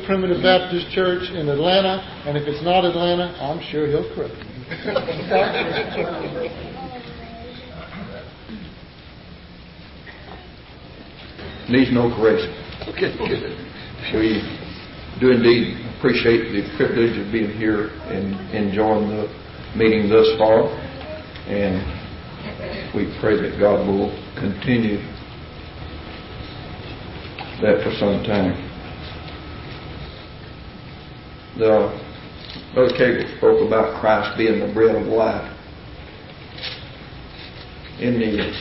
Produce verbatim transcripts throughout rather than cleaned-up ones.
Primitive Baptist Church in Atlanta, and if it's not Atlanta, I'm sure he'll correct me. Needs no correction. Okay, good. We do indeed appreciate the privilege of being here and enjoying the meeting thus far, and we pray that God will continue that for some time. The Brother Cable spoke about Christ being the bread of life. In the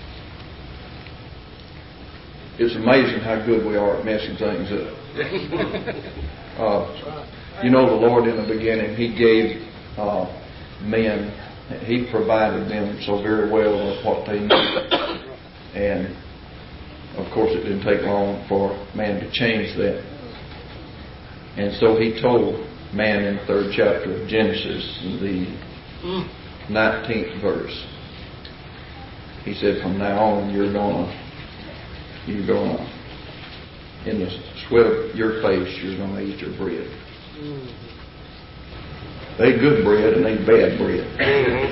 It's amazing how good we are at messing things up. Uh, you know, the Lord in the beginning, He gave uh, men, He provided them so very well with what they needed. And, of course, it didn't take long for man to change that. And so He told man in the third chapter of Genesis, the nineteenth verse, He said, from now on, you're going to You're going to, in the sweat of your face, you're going to eat your bread. Mm-hmm. They good bread and they bad bread. Mm-hmm.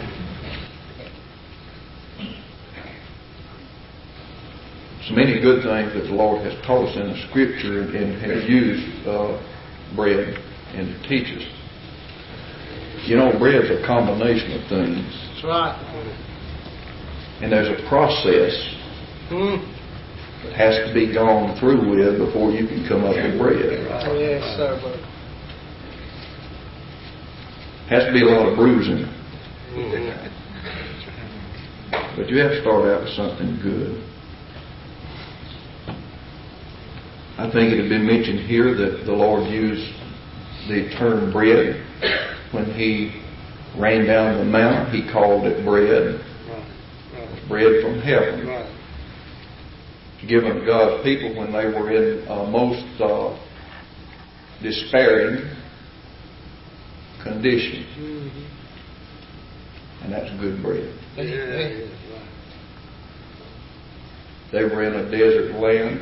So many good things that the Lord has taught us in the Scripture and has used uh, bread and to teach us. You know, bread's a combination of things. That's right. And there's a process. Mm-hmm. It has to be gone through with before you can come up with bread. Oh, yes, sir. Has to be a lot of bruising. But you have to start out with something good. I think it had been mentioned here that the Lord used the term bread. When He rained down the mountain, He called it bread. It was bread from heaven. Given God's people when they were in uh, most uh, despairing condition. Mm-hmm. And that's good bread. Yeah. They were in a desert land.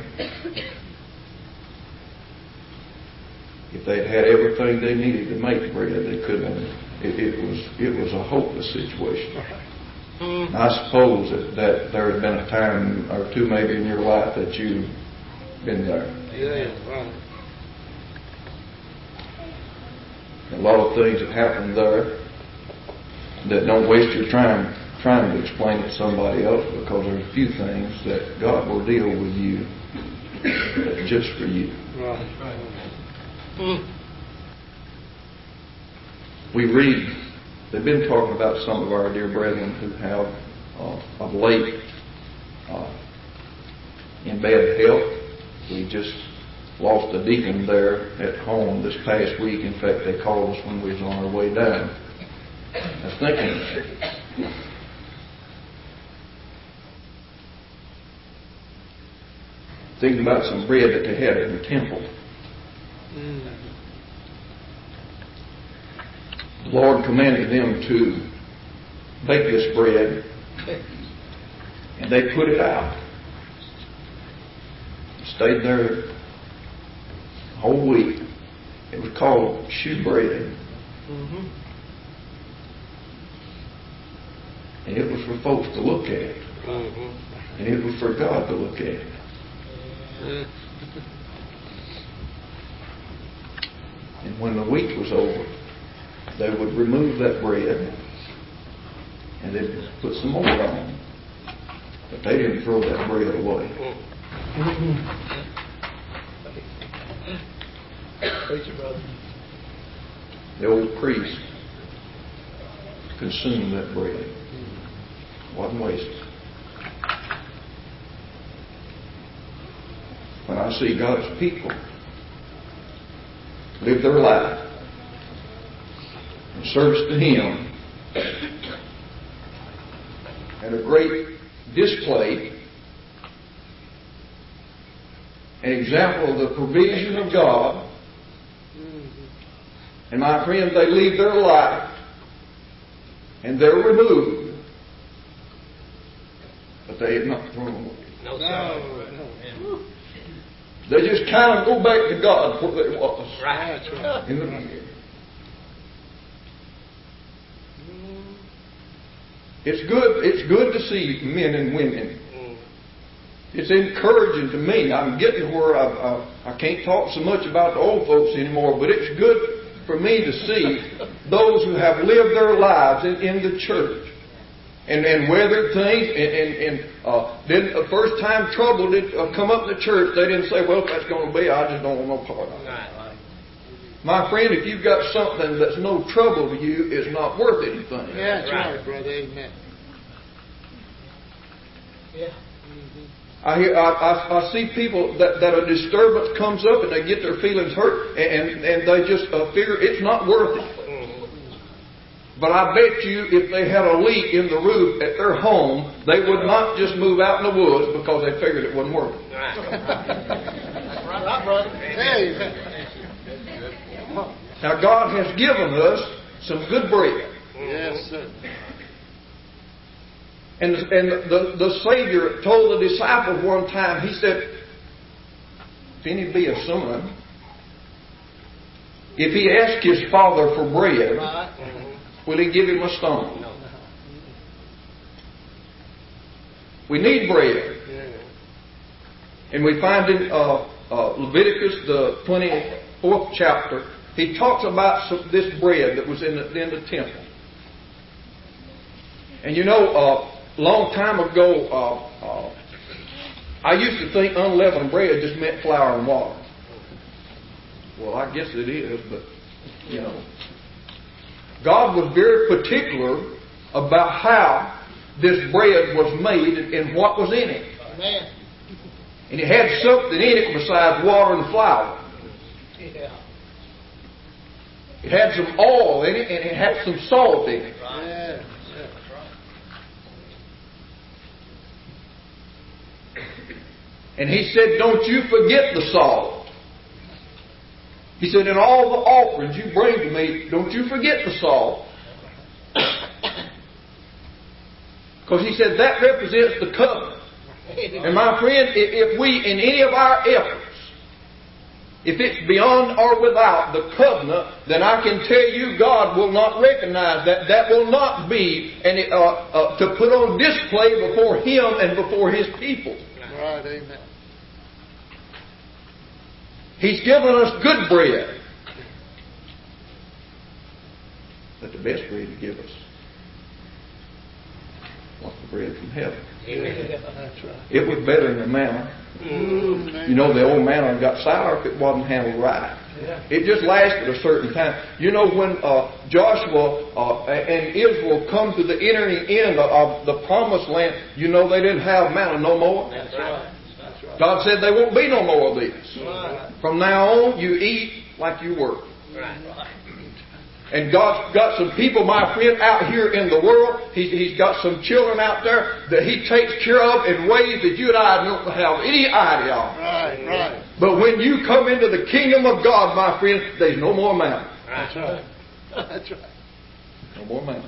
If they'd had everything they needed to make bread, they couldn't. It, it was it was a hopeless situation. Mm-hmm. I suppose that, that there had been a time or two maybe in your life that you've been there. Yeah, right. A lot of things have happened there that don't waste your time trying to explain it to somebody else, because there's a few things that God will deal with you that's just for you. Right. Mm. We read. They've been talking about some of our dear brethren who have, uh, of late, uh, in bad health. We just lost a deacon there at home this past week. In fact, they called us when we was on our way down. I was thinking, thinking about some bread that they had in the temple. Mm. The Lord commanded them to bake this bread, and they put it out. It stayed there a whole week. It was called shewbread. Mm-hmm. And it was for folks to look at. Mm-hmm. And it was for God to look at. Mm-hmm. And when the week was over, they would remove that bread and they'd put some more on. But they didn't throw that bread away. The old priest consumed that bread. It wasn't wasted. When I see God's people live their life in service to Him, and a great display, an example of the provision of God, and my friends, they leave their life and they're removed, but they have not thrown away. No, no, no. They just kind of go back to God where they was. Right. Right. In the beginning. It's good, it's good to see men and women. It's encouraging to me. I'm getting to where I, I, I can't talk so much about the old folks anymore, but it's good for me to see those who have lived their lives in, in the church and, and weathered things. And, and, and uh, then the first time trouble did uh, come up in the church, they didn't say, well, if that's going to be, I just don't want no part of it. My friend, if you've got something that's no trouble to you, it's not worth anything. Yeah, that's right, right brother. Amen. Yeah. I hear, I, I, I see people that, that a disturbance comes up and they get their feelings hurt and, and they just uh, figure it's not worth it. But I bet you if they had a leak in the roof at their home, they would not just move out in the woods because they figured it wasn't worth it. That's right, brother. Hey. Now God has given us some good bread. Yes, sir. And, and the, the Savior told the disciples one time, He said, if any be a son, if he asks his father for bread, will he give him a stone? We need bread. And we find in uh, uh, Leviticus, the twenty-fourth chapter, he talks about some, this bread that was in the, in the temple. And you know, uh, long time ago, uh, uh, I used to think unleavened bread just meant flour and water. Well, I guess it is, but, you know. God was very particular about how this bread was made and what was in it. Amen. And it had something in it besides water and flour. Yeah. It had some oil in it and it had some salt in it. Right. Yeah. And He said, don't you forget the salt. He said, in all the offerings you bring to me, don't you forget the salt. Because He said that represents the covenant. And my friend, if we, in any of our efforts, if it's beyond or without the covenant, then I can tell you God will not recognize that. That will not be any, uh, uh, to put on display before Him and before His people. Right, amen. He's given us good bread. But the best bread He gives us was the bread from heaven. That's right. It was better than manna. Mm, You know, the old manna got sour if it wasn't handled right. It just lasted a certain time. You know, when uh, Joshua uh, and Israel come to the entering in of the promised land, you know they didn't have manna no more. That's right. That's right. God said there won't be no more of this. Right. From now on, you eat like you work. Right. And God's got some people, my friend, out here in the world. He, he's got some children out there that He takes care of in ways that you and I don't have any idea of. Right, right. But when you come into the kingdom of God, my friend, there's no more manna. That's right. That's right. No more manna.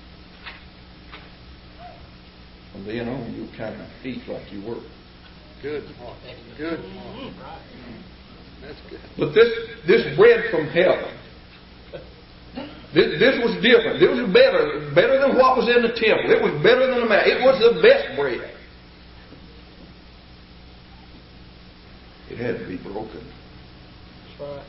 From then on, you kind of eat like you work. Good. Good. That's good. But this this bread from heaven, this, this was different. It was better, better than what was in the temple. It was better than the manna. It was the best bread. It had to be broken. That's right.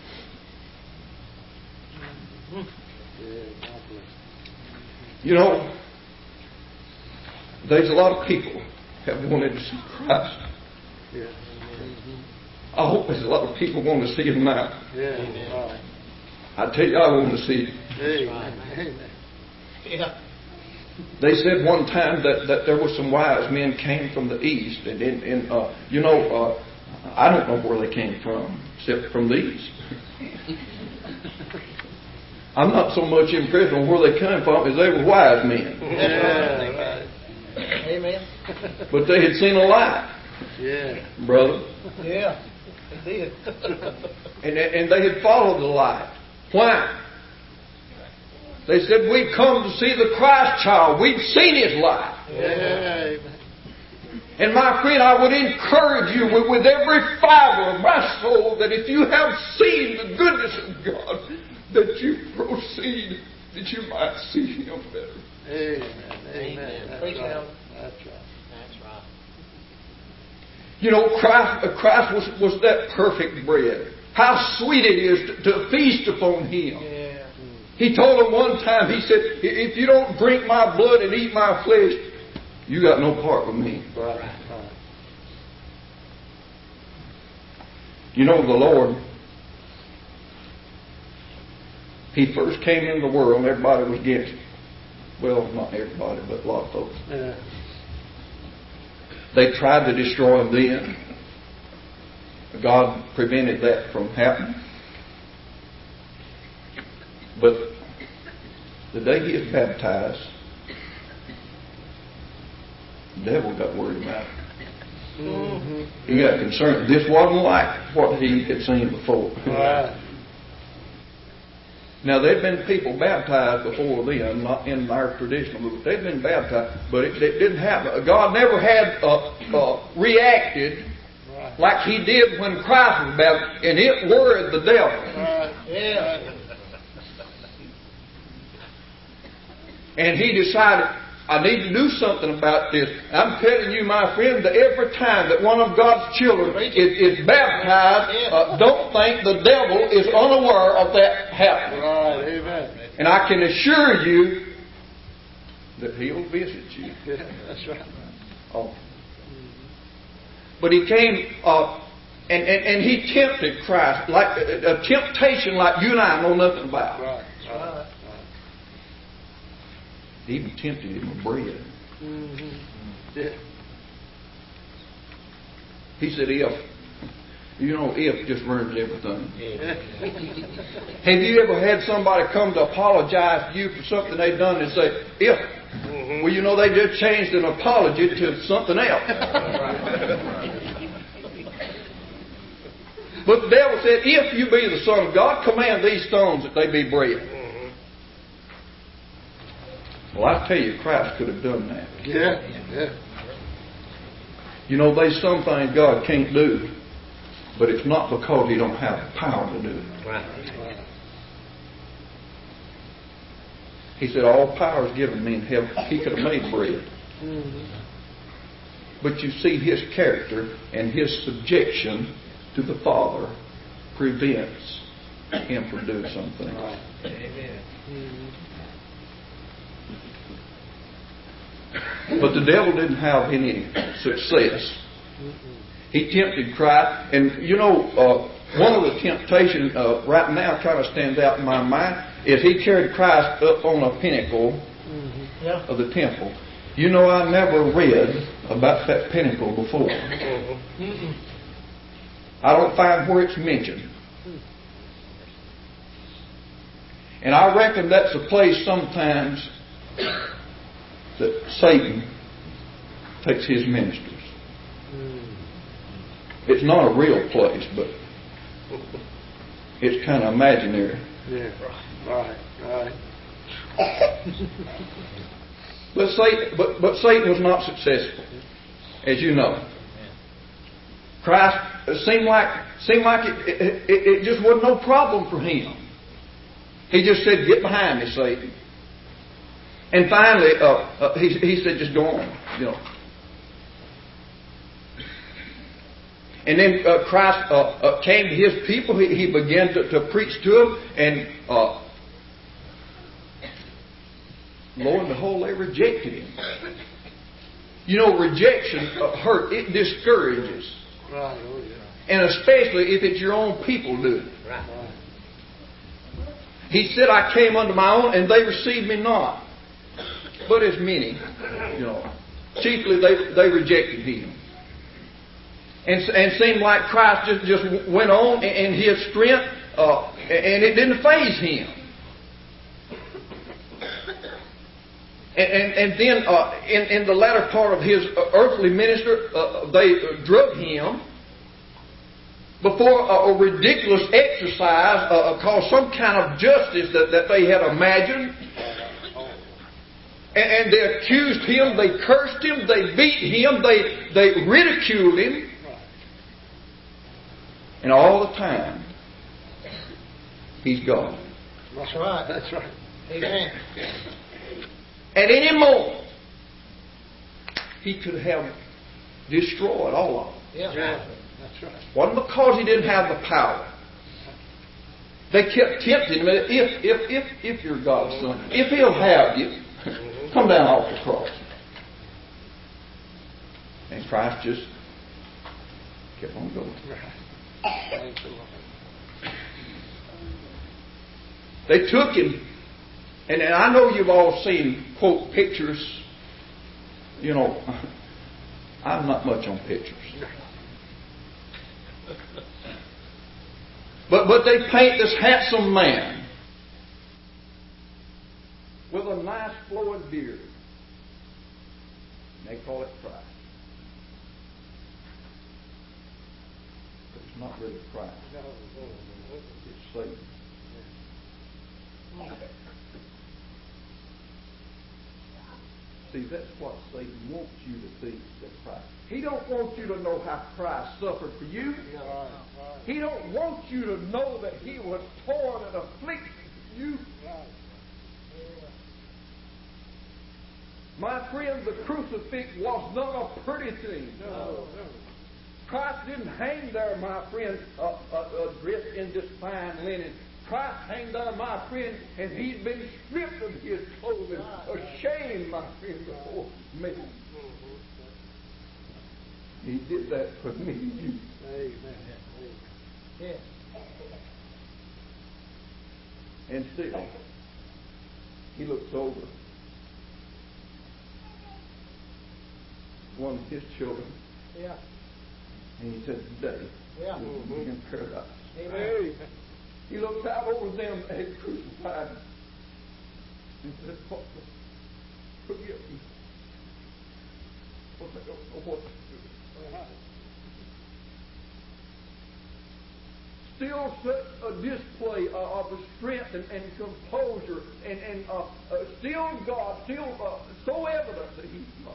Yeah, God bless. You know, there's a lot of people have wanted to see Christ. Yeah. I hope there's a lot of people want to see Him now. Yeah. Right. I tell you, I want to see Him. Amen. Amen. Yeah. They said one time that, that there were some wise men came from the east, and, and, and uh, you know, uh, I don't know where they came from, except from the east. I'm not so much impressed on where they came from as they were wise men. Yeah. Right. Amen. But they had seen a light, Yeah. brother, Yeah. They did. and and they had followed the light. Why? They said, we've come to see the Christ child. We've seen His light. Yeah. Amen. And my friend, I would encourage you with, with every fiber of my soul that if you have seen the goodness of God, that you proceed, that you might see Him better. Amen. Amen. That's Praise right. Him. That's right. That's right. You know, Christ, Christ was, was that perfect bread. How sweet it is to, to feast upon Him. Yeah. He told them one time, He said, if you don't drink my blood and eat my flesh, you got no part with me. Right. Right. You know, the Lord, He first came into the world and everybody was against Him. Well, not everybody, but a lot of folks. Yeah. They tried to destroy Him then. God prevented that from happening. But the day He was baptized, the devil got worried about it. Mm-hmm. He got concerned. This wasn't like what he had seen before. Right. Now, there'd been people baptized before then, not in our traditional movement. They'd been baptized, but it, it didn't happen. God never had uh, uh, reacted Right. like He did when Christ was baptized, and it worried the devil. Right. Yeah. And he decided, I need to do something about this. I'm telling you, my friend, that every time that one of God's children is, is baptized, uh, don't think the devil is unaware of that happening. Right. Amen. And I can assure you that He'll visit you. Yeah, that's right. Oh. But He came uh, and, and, and He tempted Christ, like a, a temptation like you and I know nothing about. Right. Right. He even tempted Him with bread. Mm-hmm. Yeah. He said, if. You know, if just ruins everything. Yeah. Have you ever had somebody come to apologize to you for something they've done and say, if? Mm-hmm. Well, you know, they just changed an apology to something else. But the devil said, if you be the Son of God, command these stones that they be bread. Well, I tell you, Christ could have done that. Yeah. Yeah. You know, there's some things God can't do, but it's not because He don't have the power to do it. Right. He said, all power is given me in heaven. He could have made bread. Mm-hmm. But you see, His character and His subjection to the Father prevents Him from doing something. Right. Amen. Mm-hmm. But the devil didn't have any success. He tempted Christ. And you know, uh, one of the temptations uh, right now kind of stands out in my mind is He carried Christ up on a pinnacle Mm-hmm. Yeah. of the temple. You know, I never read about that pinnacle before. Mm-mm. I don't find where it's mentioned. And I reckon that's a place sometimes that Satan takes his ministers. Mm. It's not a real place, but it's kind of imaginary. Yeah. Right. Right. But Satan, but, but Satan was not successful, as you know. Christ, it seemed like seemed like it, it, it, it just wasn't no problem for Him. He just said, "Get behind me, Satan." And finally, uh, uh, he, he said, "Just go on," you know. And then uh, Christ uh, uh, came to His people. He, he began to, to preach to them, and uh, lo and behold, they rejected Him. You know, rejection uh, hurt. It discourages. Right. Oh, yeah. And especially if it's your own people do it. Right. He said, I came unto my own, and they received me not. But as many, you know, chiefly they, they rejected Him. And, and seemed like Christ just, just went on in His strength, uh, and it didn't faze Him. And, and, and then uh, in, in the latter part of His earthly ministry, uh, they drug Him before a, a ridiculous exercise uh, called some kind of justice that, that they had imagined. And, and they accused him, they cursed him, they beat him, they, they ridiculed him. And all the time, he's God. That's right. That's right. Amen. At any moment, he could have destroyed all of them. Yeah. Yeah. That's right. Wasn't because he didn't have the power. They kept tempting him. If, if, if, if you're God's son, if he'll have you, come down off the cross. And Christ just kept on going. Thank you, Lord. They took him, and, and I know you've all seen, quote, pictures. You know, I'm not much on pictures. But but they paint this handsome man with a nice flowing beard. And they call it Christ. But it's not really Christ. No, no, no. It's Satan. See, that's what Satan wants you to think that Christ. He don't want you to know how Christ suffered for you. Yeah, right, right. He don't want you to know that he was torn and afflicted for you. Right. My friend, the crucifix was not a pretty thing. No, no. Christ didn't hang there, my friend, uh, uh, uh, dressed in this fine linen. Christ hanged there, my friend, and he'd been stripped of his clothing, ashamed, my friend, before me. He did that for me and you. Amen. Yeah. And still, he looks over one of his children, Yeah. and he said, today, Yeah. we'll be in paradise. Amen. He looked out over them that had crucified him and said, Father, forgive me, for they don't know what to do. Still such a display uh, of strength and, and composure, and, and uh, uh, still God, still uh, so evident that he's God.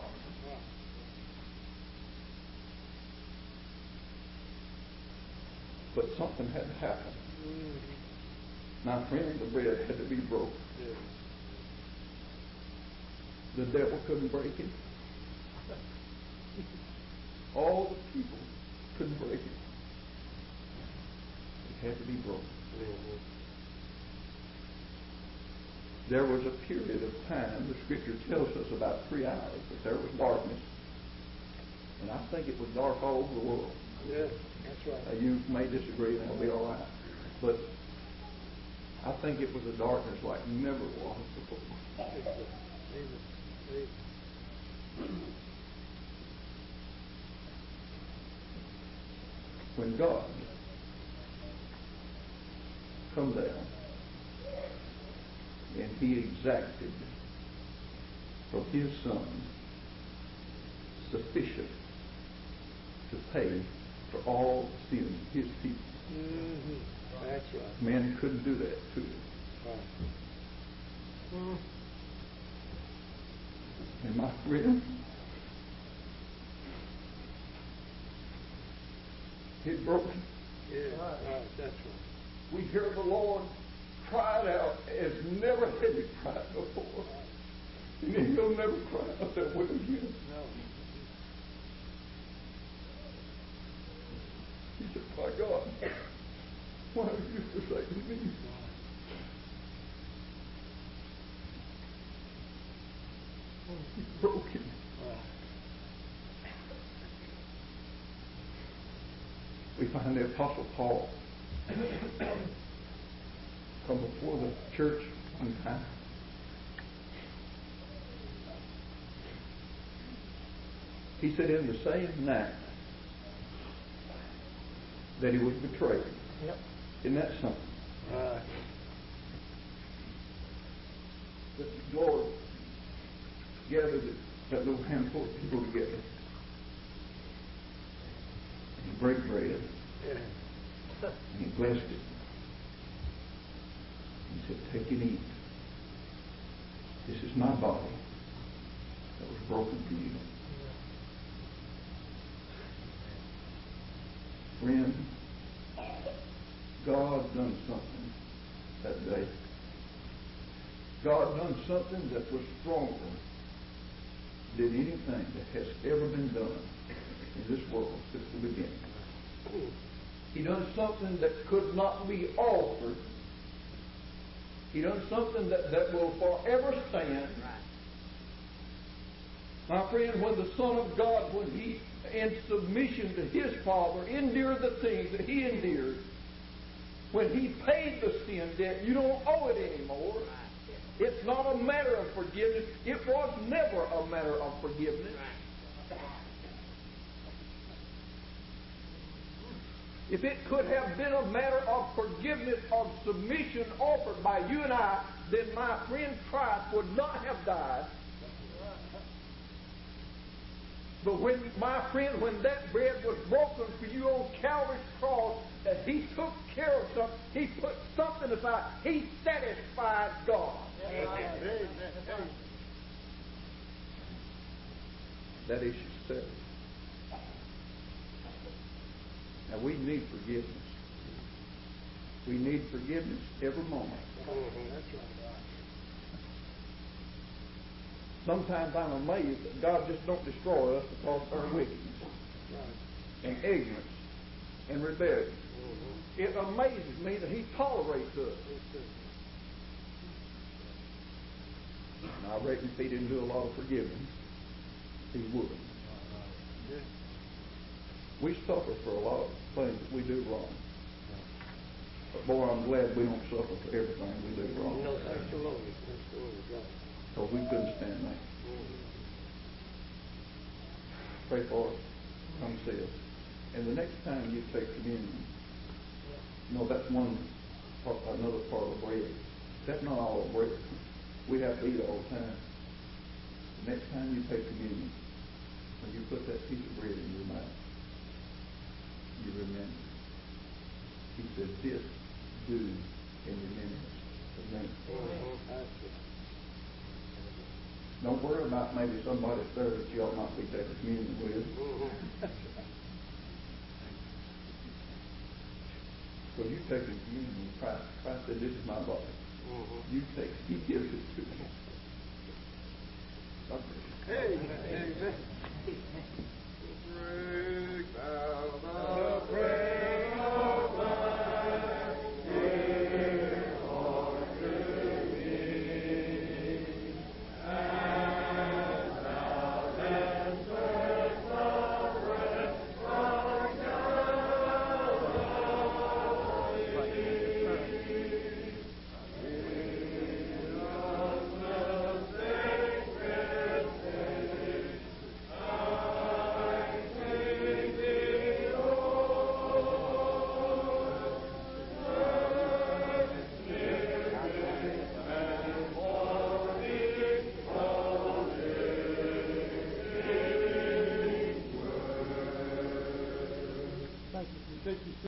But something had to happen. My friend, the bread had to be broken. The devil couldn't break it. All the people couldn't break it. It had to be broken. There was a period of time, the Scripture tells us about three hours, that there was darkness. And I think it was dark all over the world. Yeah, that's right. Uh, you may disagree, and that'll be all right. But I think it was a darkness like never was before. Amen. Amen. When God come down and he exacted from his son sufficient to pay for all sin of his people. Mm-hmm. That's right. Man couldn't do that to him. Right. Mm. And my friend, it's broken. Yeah, right. Right. That's right. We hear the Lord cried out as never had he cried before. And he'll never cry out that way again. No. He said, my God, why have you forsaken me? He's broken. We find the Apostle Paul come before the church one time. He said, in the same night that he was betrayed. Yep. Isn't that something? Right. That the Lord gathered that little handful of people together. And he broke bread. Yeah. And he blessed it. He said, take and eat. This is my body, that was broken for you. Friend, God done something that day. God done something that was stronger than anything that has ever been done in this world since the beginning. He done something that could not be altered. He done something that, that will forever stand. My friend, when the Son of God, when He, in submission to His Father, endured the things that He endured, when He paid the sin debt, you don't owe it anymore. It's not a matter of forgiveness. It was never a matter of forgiveness. If it could have been a matter of forgiveness, of submission offered by you and I, then my friend Christ would not have died. But when, my friend, when that bread was broken for you on Calvary's cross, that He took care of something, He put something aside, He satisfied God. Amen. That issue settled. Now we need forgiveness. We need forgiveness every moment. That's right. Sometimes I'm amazed that God just don't destroy us because of our wickedness and ignorance and rebellion. It amazes me that He tolerates us. And I reckon if He didn't do a lot of forgiving, He would. We suffer for a lot of things that we do wrong. But boy, I'm glad we don't suffer for everything we do wrong. No, that's the Lord. That's the Lord of God. Because we couldn't stand that. Pray for us. Come see us. And the next time you take communion, you know, that's one part, another part of the bread. That's not all the bread. We have to eat all the time. The next time you take communion, when you put that piece of bread in your mouth, you remember. He said, this do in remembrance of me. Don't worry about maybe somebody there that you ought not be taking communion with. So you take the communion, Christ, Christ said, this is my body. You take, He gives it to you. God bless you. Amen. Break thou the bread of life, give unto me, and thou answerest the bread from Thank you. Thank you.